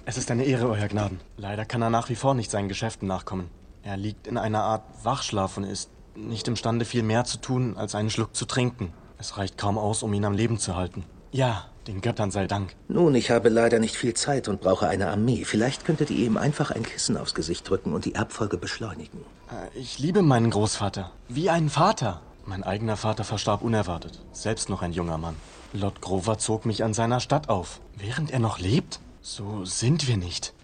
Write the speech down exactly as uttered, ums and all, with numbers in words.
Es ist eine Ehre, Euer Gnaden. Leider kann er nach wie vor nicht seinen Geschäften nachkommen. Er liegt in einer Art Wachschlaf und ist nicht imstande, viel mehr zu tun, als einen Schluck zu trinken. Es reicht kaum aus, um ihn am Leben zu halten. Ja, den Göttern sei Dank. Nun, ich habe leider nicht viel Zeit und brauche eine Armee. Vielleicht könntet ihr ihm einfach ein Kissen aufs Gesicht drücken und die Erbfolge beschleunigen. Ich liebe meinen Großvater. Wie einen Vater. Mein eigener Vater verstarb unerwartet. Selbst noch ein junger Mann. Lord Grover zog mich an seiner Stadt auf. Während er noch lebt? So sind wir nicht.